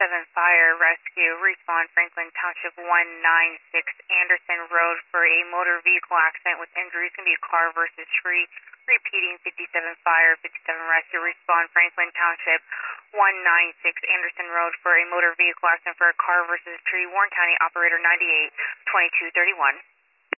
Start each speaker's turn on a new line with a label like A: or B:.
A: Fire Rescue. Respond Franklin Township 196 Anderson Road for a motor vehicle accident with injuries. Can be a car versus tree. Repeating 57 Fire, 57 Rescue. Respond Franklin Township 196 Anderson Road for a motor vehicle accident for a car versus tree. Warren County Operator 98 2231.